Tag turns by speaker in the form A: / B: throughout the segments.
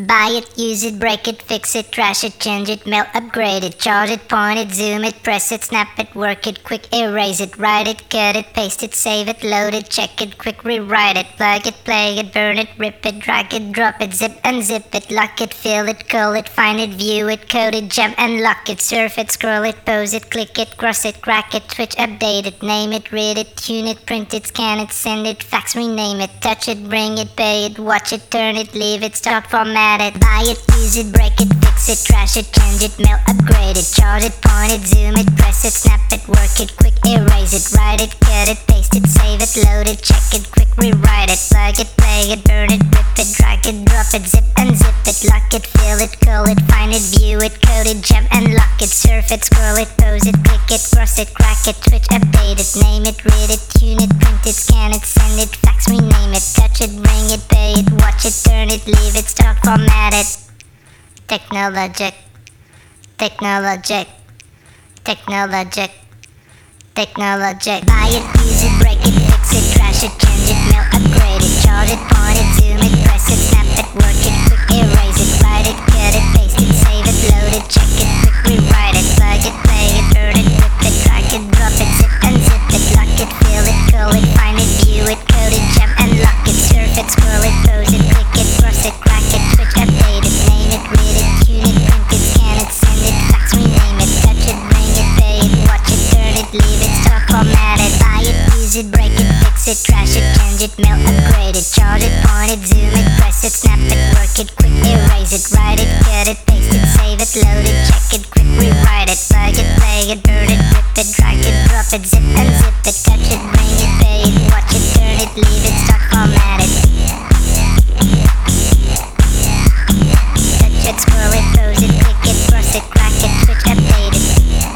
A: Buy it, use it, break it, fix it, trash it, change it, mail, upgrade it, charge it, point it, zoom it, press it, snap it, work it, quick erase it, write it, cut it, paste it, save it, load it, check it, quick rewrite it, plug it, play it, burn it, rip it, drag it, drop it, zip unzip it, lock it, fill it, call it, find it, view it, code it, jump and lock it, surf it, scroll it, pose it, click it, cross it, crack it, switch, update it, name it, read it, tune it, print it, scan it, send it, fax, rename it, touch it, bring it, pay it, watch it, turn it, leave it, start, format it, buy it, use it, break it, fix it, trash it, change it, mail, upgrade it, charge it, point it, zoom it, press it, snap it, work it, quick erase it, write it, cut it, paste it, save it, load it, check it, quick rewrite it, plug it, play it, burn it, rip it, drag it, drop it, zip unzip it, lock it, fill it, call it, find it, view it, code it, jump and lock it, surf it, scroll it, pose it, click it, cross it, crack it, switch, update it, name it, read it, tune it, print it, scan it, send it, fax, rename it, touch it, bring it, pay it, watch it, turn it, leave it, start, format it. Technologic, technologic, technologic, technologic. Buy it, use it, break it, fix it, trash it, change it, mail, upgrade it, charge it, point it, zoom it, press it, snap it, work it, quick erase it, write it, cut it, paste it, save it, load it, check it, quick rewrite it, plug it, play it, burn it, rip it, drag it, drop it, zip unzip it, lock it, fill it, call it, find it, view it, code it, jump and lock it, surf it, scroll it, pose it, click it, cross it, crack it, switch, update it, name it, read it, tune it, print it, scan it, send it, fax, rename it, touch it, bring it, pay it, watch it, turn it, leave it, start, format it, buy it, use it, break it, fix it, trash it, change it, mail, upgrade it, charge it, point it, zoom it, press it, snap it, work it, quick erase it, write it, cut it, paste it, save it, load it, check it, quick rewrite it, plug it, play it, burn it, rip it, drag it, drop it, zip unzip it, touch it, bring it, pay it, watch it, turn it, leave it, start, format it. Touch it, scroll it, pose it, click it, cross it, crack it, switch, update it.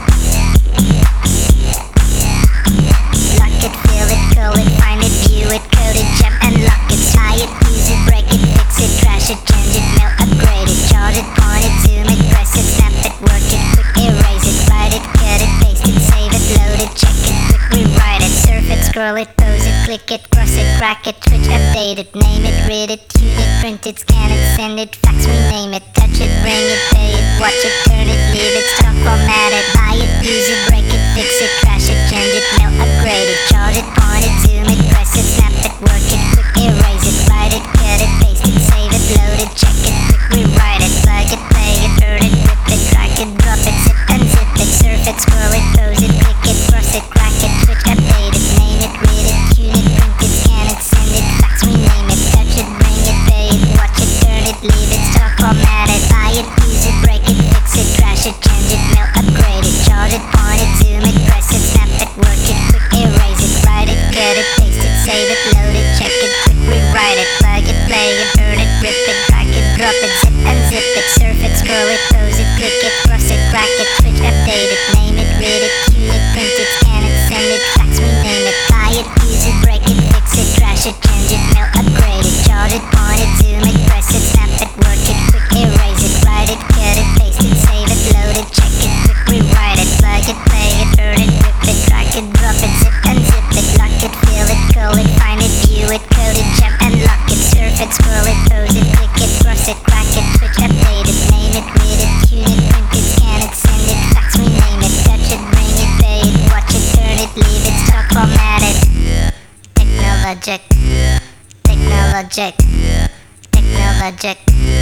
A: Lock it, fill it, call it, find it, view it, code it, jump and lock it. Buy it, use it, break it, fix it, trash it, change it, mail, upgrade it, charge it, point it, zoom it, press it, snap it, work it, quick erase it, write it, cut it, paste it, save it, load it, check it, quick rewrite it, surf it, scroll it, pose it, click it, cross it, crack it, switch, update it, name it, read it, tune it, print it, scan it, send it, fax, rename it, touch it, bring it, pay it, watch it, turn it, leave it, start, format it, buy it, use it, break it, fix it, trash it, change it, mail, upgrade it, charge it, point it, zoom it, press it, snap it, work it, quick erase it, write it, cut it, paste it, save it, load it, check it, quick rewrite it, plug it, play it, burn it, rip it, drag it, drop it, zip unzip it, surf it, scroll it, pose it, click it, cross it, crack it, switch, update it, name it, read it, tune it, print it, scan it, send it, fax, rename it, touch it, bring it, pay it, watch it, turn it, leave it, start, format it, buy it, use it, break it, fix it, trash it, change it, mail, upgrade it, charge it, point it, zoom it, press it, snap it, work it, quick erase it, write it, cut it, paste it, save it, load it, check it, quick rewrite it, plug it, play it, burn it, rip it, drag it, drop it, zip unzip it, surf it, scroll it, pose it, click it, cross it, crack it, switch, update it, name it, read it, tune it, print it, scan it, send it, fax, rename it, buy it, use it, break it, fix it, trash it, change it, mail, upgrade it, charge it, point it, zoom it, press it, snap it, work it, quick erase it, write it, cut it, paste it, save it, load it, check it, quick rewrite it, plug it, play it, burn it, rip it, drag it, drop it, zip unzip it, lock it, fill it, call it, find it, view it, code it, jump and lock it, surf it, scroll it, pose it, click it, cross it, crack it, switch, update it, name it, read it, tune it, print it, scan it, send it, fax, rename it, touch it, bring it, pay it, watch it, turn it, leave it, start, format it. Technologic, technologic, technologic,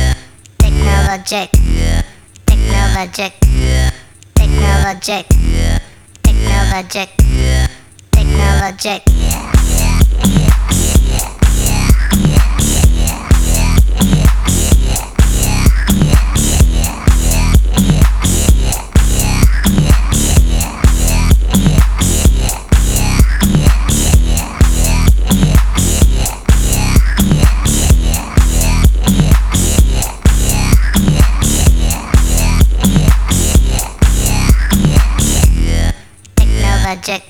A: technologic, technologic, technologic, technologic, technologic.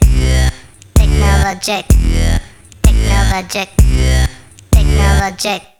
A: Technologic, technologic, technologic, technologic.